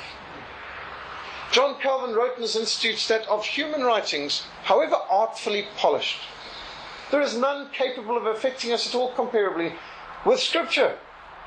Speaker 1: John Calvin wrote in his Institutes that of human writings, however artfully polished, there is none capable of affecting us at all comparably with Scripture,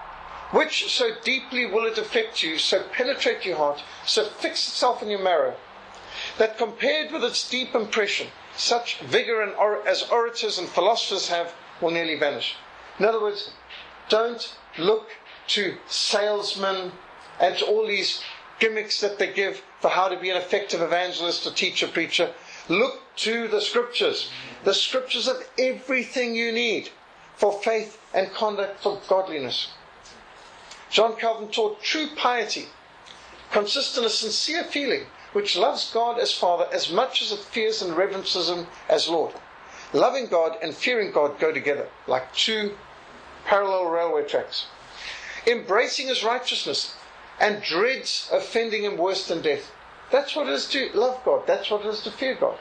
Speaker 1: which so deeply will it affect you, so penetrate your heart, so fix itself in your marrow, that compared with its deep impression, such vigour and or- as orators and philosophers have will nearly vanish. In other words, don't look to salesmen and to all these gimmicks that they give for how to be an effective evangelist or teacher, preacher. Look to the Scriptures. The Scriptures have everything you need for faith and conduct, for godliness. John Calvin taught true piety consists in a sincere feeling which loves God as Father as much as it fears and reverences Him as Lord. Loving God and fearing God go together like two parallel railway tracks. Embracing His righteousness and dreads offending Him worse than death. That's what it is to love God. That's what it is to fear God.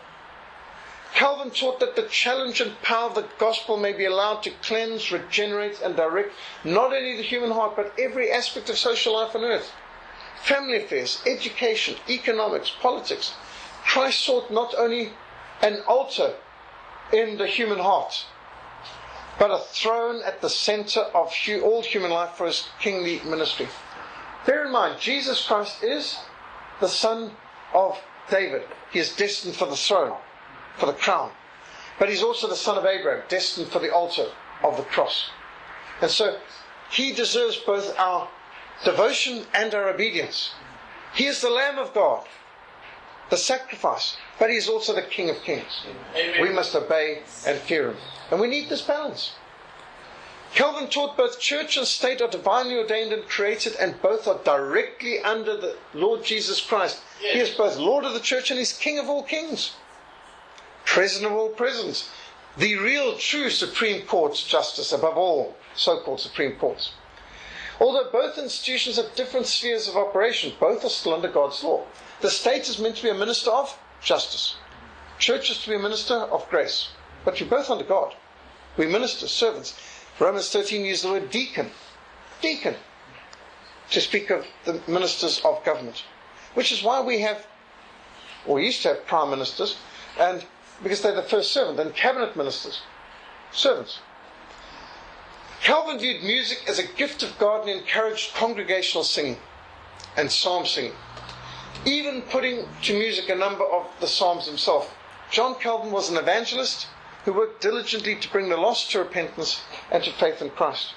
Speaker 1: Calvin taught that the challenge and power of the gospel may be allowed to cleanse, regenerate and direct not only the human heart but every aspect of social life on earth. Family affairs, education, economics, politics. Christ sought not only an altar in the human heart, but a throne at the center of all human life for His kingly ministry. Bear in mind, Jesus Christ is the son of David. He is destined for the throne, for the crown. But He's also the son of Abraham, destined for the altar of the cross. And so, He deserves both our devotion and our obedience. He is the Lamb of God, the sacrifice, but He is also the King of Kings. Amen. We must obey and fear Him. And we need this balance. Calvin taught both church and state are divinely ordained and created, and both are directly under the Lord Jesus Christ. Yes. He is both Lord of the church and He's King of all kings, President of all presidents, the real true Supreme Court's justice above all so-called Supreme Courts. Although both institutions have different spheres of operation, both are still under God's law. The state is meant to be a minister of justice. Church is to be a minister of grace. But we're both under God. We're ministers, servants. Romans thirteen uses the word deacon. Deacon. To speak of the ministers of government. Which is why we have, or used to have prime ministers, and because they're the first servant, and cabinet ministers. Servants. Calvin viewed music as a gift of God and encouraged congregational singing and psalm singing, even putting to music a number of the psalms himself. John Calvin was an evangelist who worked diligently to bring the lost to repentance and to faith in Christ.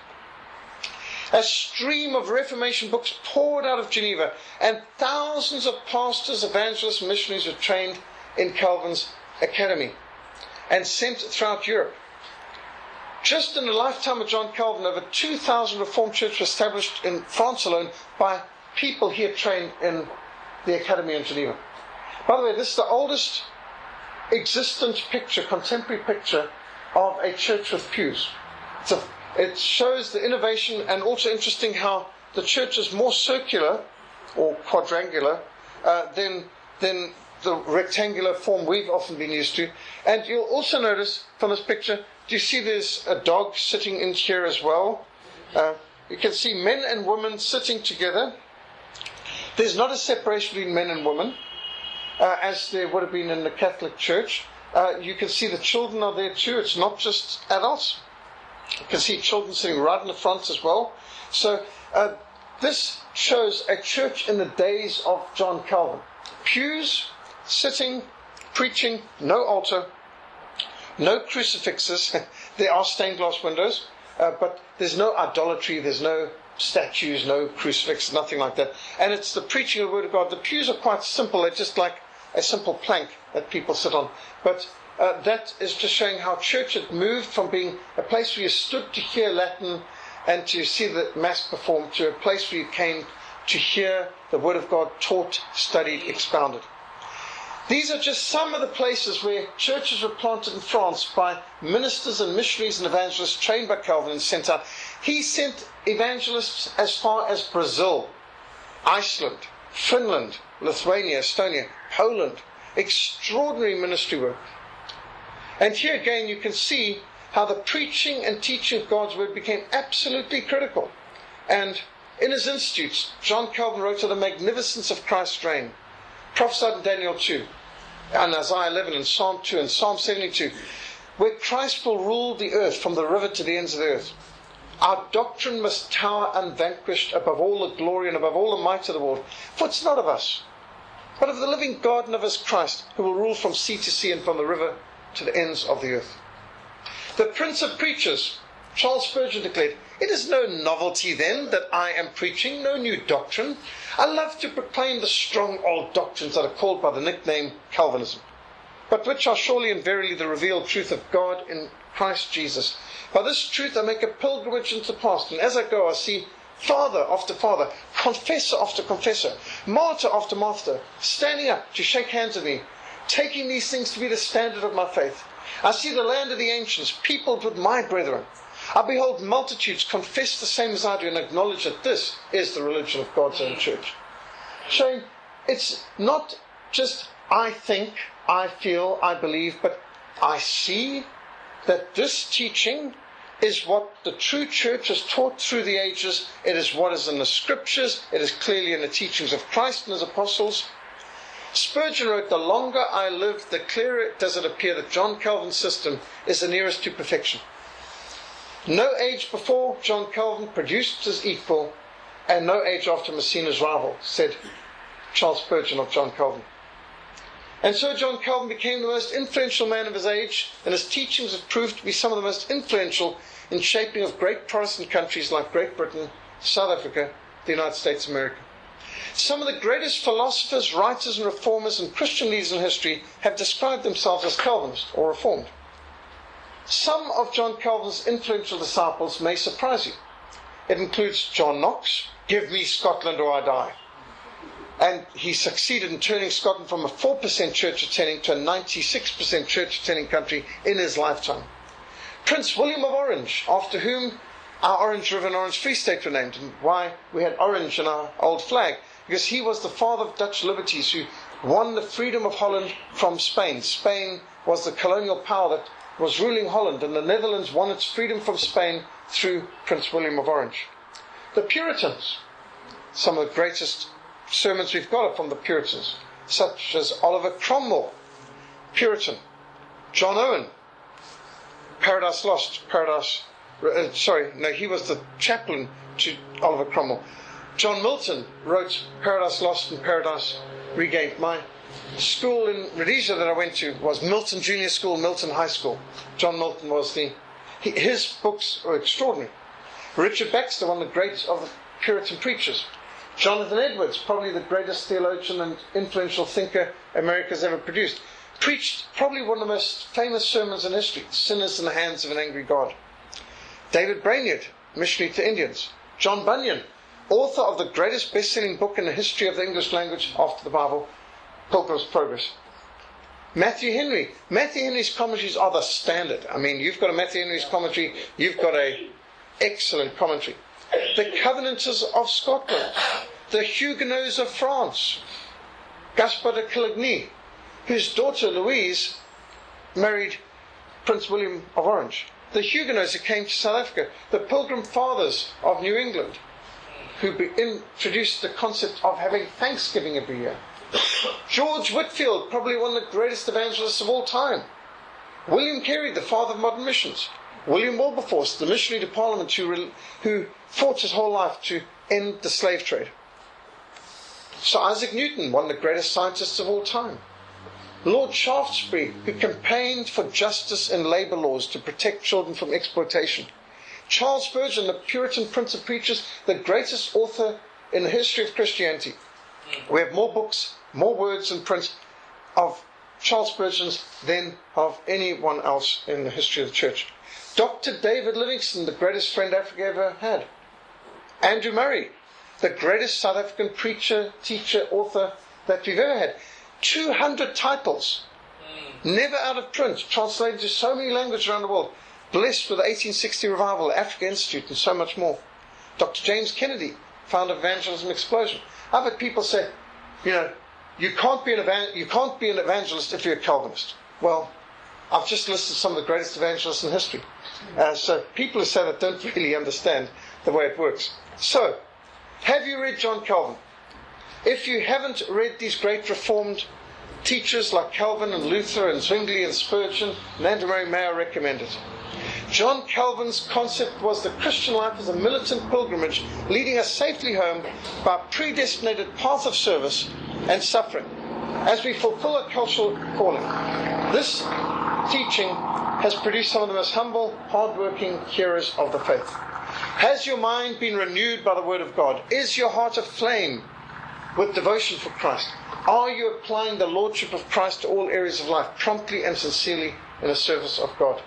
Speaker 1: A stream of Reformation books poured out of Geneva, and thousands of pastors, evangelists, and missionaries were trained in Calvin's academy and sent throughout Europe. Just in the lifetime of John Calvin, over two thousand Reformed churches were established in France alone by people he had trained in the academy in Geneva. By the way, this is the oldest existent picture, contemporary picture of a church with pews. It's a, it shows the innovation, and also interesting how the church is more circular or quadrangular uh, than, than the rectangular form we've often been used to. And you'll also notice from this picture, do you see there's a dog sitting in here as well? Uh, you can see men and women sitting together. There's not a separation between men and women, uh, as there would have been in the Catholic Church. Uh, you can see the children are there too. It's not just adults. You can see children sitting right in the front as well. So uh, this shows a church in the days of John Calvin. Pews, sitting, preaching, no altar, no crucifixes. There are stained glass windows, uh, but there's no idolatry, there's no statues, no crucifix, nothing like that. And it's the preaching of the Word of God. The pews are quite simple. They're just like a simple plank that people sit on. But uh, that is just showing how church had moved from being a place where you stood to hear Latin and to see the Mass performed to a place where you came to hear the Word of God taught, studied, expounded. These are just some of the places where churches were planted in France by ministers and missionaries and evangelists trained by Calvin and sent out. He sent evangelists as far as Brazil, Iceland, Finland, Lithuania, Estonia, Poland. Extraordinary ministry work. And here again you can see how the preaching and teaching of God's word became absolutely critical. And in his institutes, John Calvin wrote of the magnificence of Christ's reign, prophesied in Daniel two, and Isaiah eleven, and Psalm two, and Psalm seventy-two, where Christ will rule the earth from the river to the ends of the earth. Our doctrine must tower unvanquished above all the glory and above all the might of the world, for it's not of us, but of the living God and of his Christ, who will rule from sea to sea and from the river to the ends of the earth. The Prince of Preachers, Charles Spurgeon, declared, "It is no novelty then that I am preaching, no new doctrine. I love to proclaim the strong old doctrines that are called by the nickname Calvinism, but which are surely and verily the revealed truth of God in Christ Jesus. By this truth I make a pilgrimage into the past, and as I go I see father after father, confessor after confessor, martyr after martyr, standing up to shake hands with me, taking these things to be the standard of my faith. I see the land of the ancients peopled with my brethren. I behold multitudes confess the same as I do and acknowledge that this is the religion of God's own church." Showing it's not just I think, I feel, I believe, but I see that this teaching is what the true church has taught through the ages. It is what is in the scriptures. It is clearly in the teachings of Christ and his apostles. Spurgeon wrote, "The longer I live, the clearer does it appear that John Calvin's system is the nearest to perfection. No age before John Calvin produced his equal, and no age after Massena's rival," said Charles Spurgeon of John Calvin. And so John Calvin became the most influential man of his age, and his teachings have proved to be some of the most influential in shaping of great Protestant countries like Great Britain, South Africa, the United States of America. Some of the greatest philosophers, writers and reformers and Christian leaders in history have described themselves as Calvinist or Reformed. Some of John Calvin's influential disciples may surprise you. It includes John Knox, "Give me Scotland or I die." And he succeeded in turning Scotland from a four percent church attending to a ninety-six percent church attending country in his lifetime. Prince William of Orange, after whom our Orange River and Orange Free State were named, and why we had orange in our old flag, because he was the father of Dutch liberties who won the freedom of Holland from Spain. Spain was the colonial power that was ruling Holland, and the Netherlands won its freedom from Spain through Prince William of Orange. The Puritans, some of the greatest sermons we've got are from the Puritans, such as Oliver Cromwell, Puritan. John Owen, Paradise Lost, Paradise, uh, sorry, no, he was the chaplain to Oliver Cromwell. John Milton wrote Paradise Lost and Paradise Regained. My school in Rhodesia that I went to was Milton Junior School, Milton High School. John Milton was the, he, his books were extraordinary. Richard Baxter, one of the great of the Puritan preachers. Jonathan Edwards, probably the greatest theologian and influential thinker America's ever produced, preached probably one of the most famous sermons in history, "Sinners in the Hands of an Angry God." David Brainerd, missionary to Indians. John Bunyan, author of the greatest best-selling book in the history of the English language after the Bible, Pilgrim's Progress. Matthew Henry. Matthew Henry's commentaries are the standard. I mean, you've got a Matthew Henry's commentary, you've got a excellent commentary. The Covenanters of Scotland, the Huguenots of France, Gaspar de Coligny, whose daughter Louise married Prince William of Orange, the Huguenots who came to South Africa, the Pilgrim Fathers of New England, who introduced the concept of having Thanksgiving every year, George Whitefield, probably one of the greatest evangelists of all time, William Carey, the father of modern missions, William Wilberforce, the missionary to Parliament who, who fought his whole life to end the slave trade. Sir Isaac Newton, one of the greatest scientists of all time. Lord Shaftesbury, who campaigned for justice in labour laws to protect children from exploitation. Charles Spurgeon, the Puritan Prince of Preachers, the greatest author in the history of Christianity. We have more books, more words in print of Charles Spurgeon's than of anyone else in the history of the church. Doctor David Livingstone, the greatest friend Africa ever had. Andrew Murray, the greatest South African preacher, teacher, author that we've ever had. two hundred titles, never out of print, translated to so many languages around the world, blessed with the eighteen sixty revival, Africa Institute, and so much more. Doctor James Kennedy, founder of Evangelism Explosion. I've had people say, you know, you can't be an evan- you can't be an evangelist if you're a Calvinist. Well, I've just listed some of the greatest evangelists in history. Uh, so people who say that don't really understand the way it works. So, have you read John Calvin? If you haven't read these great Reformed teachers like Calvin and Luther and Zwingli and Spurgeon and Andrew Murray, may I recommend it. John Calvin's concept was the Christian life as a militant pilgrimage leading us safely home by a predestinated path of service and suffering as we fulfill a cultural calling. This teaching has produced some of the most humble, hard-working heroes of the faith. Has your mind been renewed by the Word of God? Is your heart aflame with devotion for Christ? Are you applying the Lordship of Christ to all areas of life, promptly and sincerely in the service of God?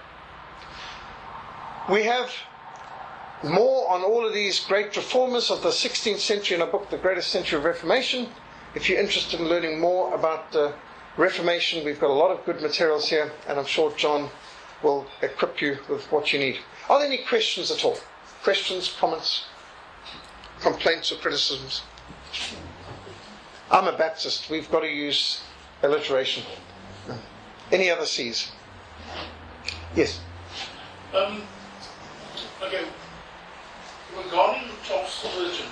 Speaker 1: We have more on all of these great reformers of the sixteenth century in our book, The Greatest Century of Reformation. If you're interested in learning more about the Reformation, we've got a lot of good materials here, and I'm sure John will equip you with what you need. Are there any questions at all? Questions, comments, complaints or criticisms? I'm a Baptist. We've got to use alliteration. Any other C's? Yes?
Speaker 2: Um, okay. Regarding Charles Spurgeon,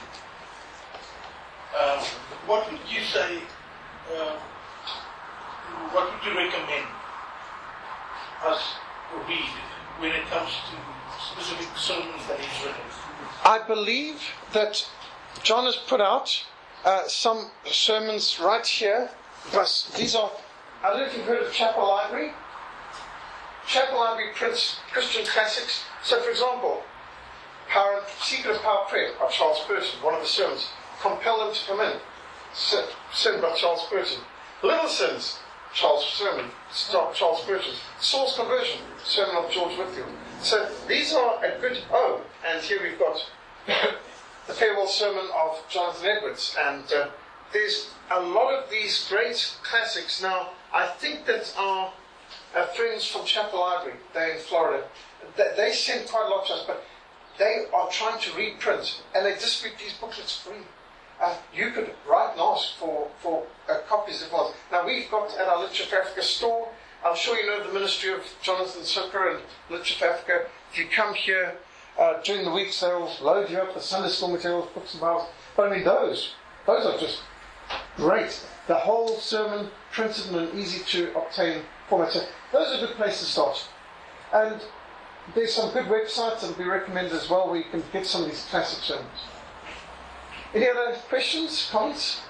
Speaker 2: um, what would you say, uh, what would you recommend us read when it comes to specific sermons that he's written?
Speaker 1: I believe that John has put out uh, some sermons right here. But these are, I don't know if you've heard of Chapel Library. Chapel Library prints Christian classics. So, for example, Power, Secret of Power Prayer by Charles Spurgeon, one of the sermons. Compel Them to Come In, sermon by Charles Spurgeon. Little Sins, Charles sermon, Charles Spurgeon. Source Conversion, sermon of George Whitfield. So these are a good. Oh, and here we've got the farewell sermon of Jonathan Edwards, and uh, there's a lot of these great classics. Now, I think that our uh, friends from Chapel Library, they're in Florida, they, they send quite a lot to us, but they are trying to reprint, and they distribute these booklets free. Uh, you could write and ask for, for uh, copies if not. Now, we've got at our Literature for Africa store, I'm sure you know the ministry of Jonathan Sucker and Literature for Africa. If you come here uh, during the weeks, they'll load you up with Sunday school materials, books and Bibles. But I mean, those, those are just great. The whole sermon printed in an easy to obtain format. So those are a good place to start. And there's some good websites that will be recommended as well where you can get some of these classic sermons. Any other questions, comments?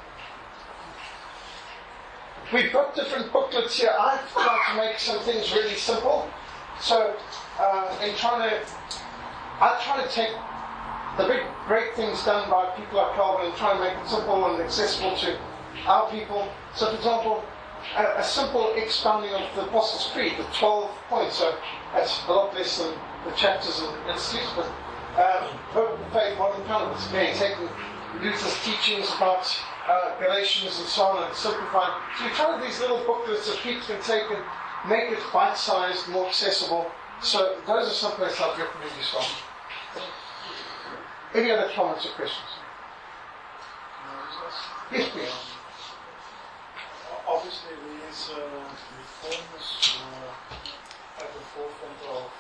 Speaker 1: We've got different booklets here. I've tried to make some things really simple. So, uh, in trying to, I try to take the big, great things done by people like Calvin and try and make it simple and accessible to our people. So, for example, a, a simple expounding of the Apostles' Creed, the twelve points. So, that's a lot less than the chapters and institutes, but um, Hope of Faith, Modern Counterfeits, again, taking Luther's teachings about uh, Galatians and so on and simplifying. So you try these little booklets that people can take and make it bite-sized, more accessible. So those are some places I'd recommend you start. Any other comments or questions? Yes, please.
Speaker 3: Obviously, these uh, reformers uh, at the forefront of,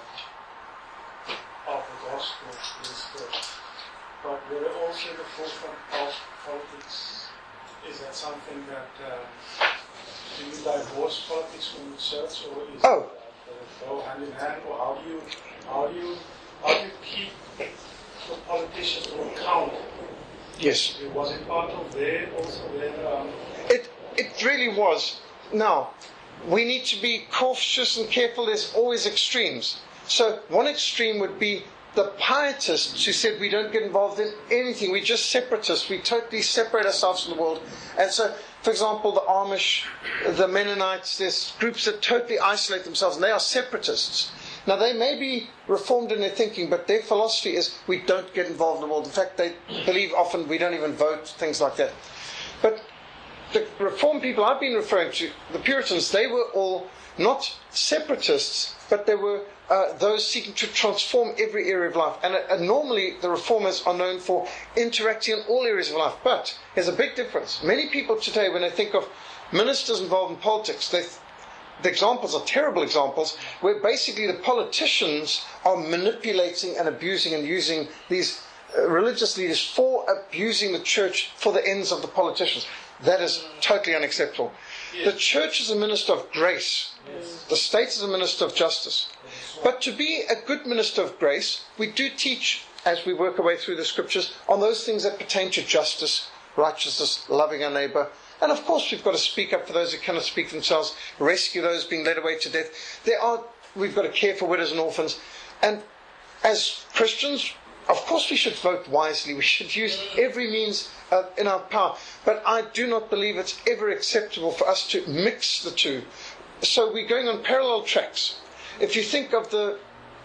Speaker 3: uh, of the gospel is good. But were they also the forefront of politics? Is that something that uh, do you divorce politics from the church, or is
Speaker 1: oh.
Speaker 3: it uh, go hand in hand, or how do you how do you how do you keep the politicians to account?
Speaker 1: Yes.
Speaker 3: Was it part of their also their? Um,
Speaker 1: it it really was. Now, we need to be cautious and careful. There's always extremes. So one extreme would be the pietists who said we don't get involved in anything, we're just separatists, we totally separate ourselves from the world. And so, for example, the Amish, the Mennonites, there's groups that totally isolate themselves, and they are separatists. Now, they may be reformed in their thinking, but their philosophy is we don't get involved in the world. In fact, they believe often we don't even vote, things like that. But the Reformed people I've been referring to, the Puritans, they were all not separatists, but they were uh, those seeking to transform every area of life. And, uh, and normally the Reformers are known for interacting in all areas of life. But there's a big difference. Many people today, when they think of ministers involved in politics, they th- the examples are terrible examples, where basically the politicians are manipulating and abusing and using these uh, religious leaders for abusing the church for the ends of the politicians. That is totally unacceptable. Yes. The church is a minister of grace. Yes. The state is a minister of justice. But to be a good minister of grace, we do teach, as we work our way through the scriptures, on those things that pertain to justice, righteousness, loving our neighbour. And of course we've got to speak up for those who cannot speak for themselves, rescue those being led away to death. There are, we've got to care for widows and orphans. And as Christians, of course we should vote wisely. We should use every means uh, in our power. But I do not believe it's ever acceptable for us to mix the two. So we're going on parallel tracks. If you think of the,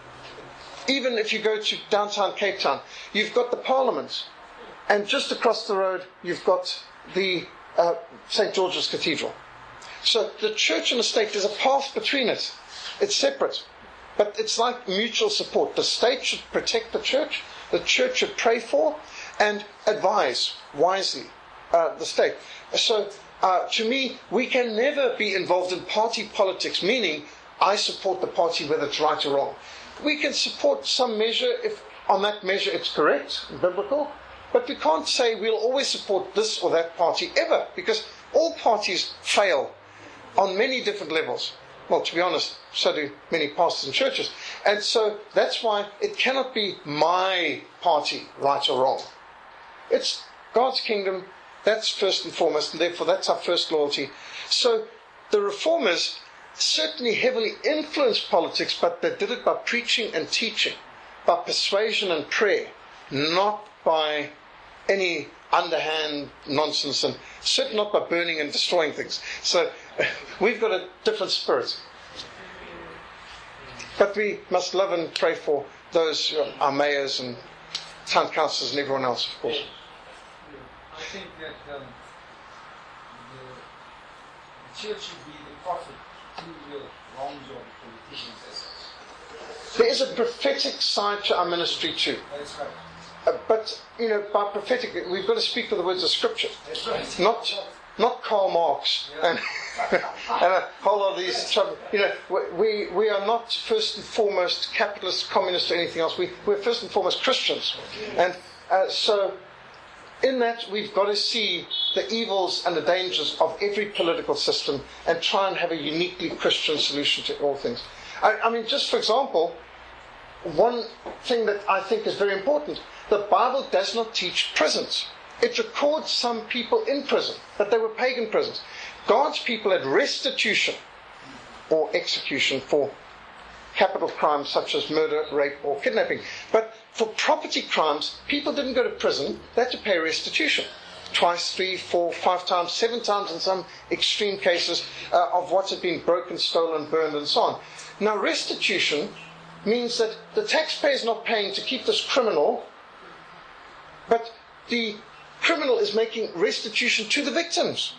Speaker 1: even if you go to downtown Cape Town, you've got the Parliament. And just across the road, you've got the uh, Saint George's Cathedral. So the church and the state, there's a path between it. It's separate. But it's like mutual support. The state should protect the church. The church should pray for and advise wisely uh, the state. So uh, to me, we can never be involved in party politics, meaning I support the party whether it's right or wrong. We can support some measure if on that measure it's correct, biblical, but we can't say we'll always support this or that party ever, because all parties fail on many different levels. Well, to be honest, so do many pastors and churches. And so that's why it cannot be my party, right or wrong. It's God's kingdom, that's first and foremost, and therefore that's our first loyalty. So the Reformers certainly heavily influenced politics, but they did it by preaching and teaching, by persuasion and prayer, not by any underhand nonsense, and certainly not by burning and destroying things. So we've got a different spirit. But we must love and pray for those, you know, our mayors and town councillors and everyone else, of course.
Speaker 4: I think that um, the church should be the prophet to the wrongs of politicians as such.
Speaker 1: There is a prophetic side to our ministry too.
Speaker 4: That's right.
Speaker 1: Uh, but, you know, by prophetic, we've got to speak with the words of Scripture.
Speaker 4: That's right.
Speaker 1: Not not Karl Marx
Speaker 4: Yeah.
Speaker 1: and, and a whole lot of these trouble. You know, we we are not first and foremost capitalist, communist, or anything else. We we're first and foremost Christians, and uh, so in that we've got to see the evils and the dangers of every political system and try and have a uniquely Christian solution to all things. I, I mean, just for example, one thing that I think is very important. The Bible does not teach prisons. It records some people in prison, but they were pagan prisons. God's people had restitution or execution for capital crimes such as murder, rape, or kidnapping. But for property crimes, people didn't go to prison. They had to pay restitution. Twice, three, four, five times, seven times in some extreme cases uh, of what had been broken, stolen, burned, and so on. Now, restitution means that the taxpayer is not paying to keep this criminal, but the criminal is making restitution to the victims.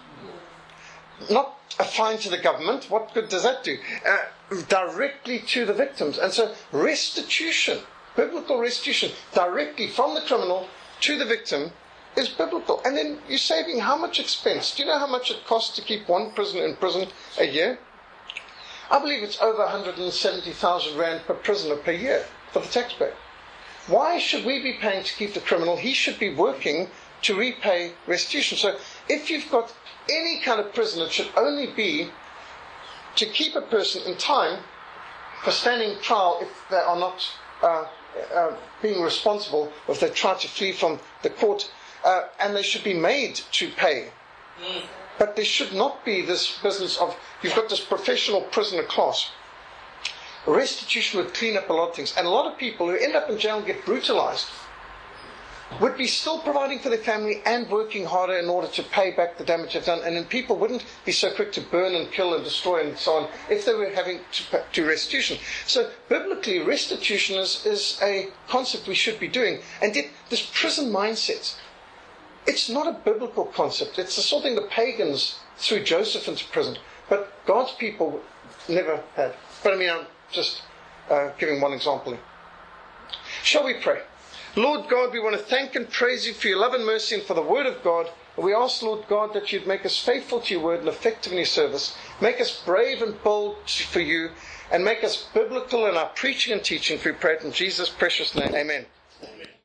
Speaker 1: Not a fine to the government. What good does that do? Uh, directly to the victims. And so restitution, biblical restitution, directly from the criminal to the victim is biblical. And then you're saving how much expense? Do you know how much it costs to keep one prisoner in prison a year? I believe it's over one hundred seventy thousand rand per prisoner per year for the taxpayer. Why should we be paying to keep the criminal? He should be working to repay restitution. So if you've got any kind of prison, it should only be to keep a person in time for standing trial if they are not uh, uh, being responsible, or if they try to flee from the court, uh, and they should be made to pay. Mm. But there should not be this business of, you've got this professional prisoner class. Restitution would clean up a lot of things. And a lot of people who end up in jail and get brutalized would be still providing for their family and working harder in order to pay back the damage they've done. And then people wouldn't be so quick to burn and kill and destroy and so on if they were having to do restitution. So biblically, restitution is, is a concept we should be doing. And yet this prison mindset It's not a biblical concept. It's the sort of thing the pagans threw Joseph into prison, but God's people never had. But I mean, I'm just uh, giving one example. Shall we pray? Lord God, we want to thank and praise you for your love and mercy and for the word of God. We ask, Lord God, that you'd make us faithful to your word and effective in your service. Make us brave and bold for you, and make us biblical in our preaching and teaching. We pray it in Jesus' precious name. Amen.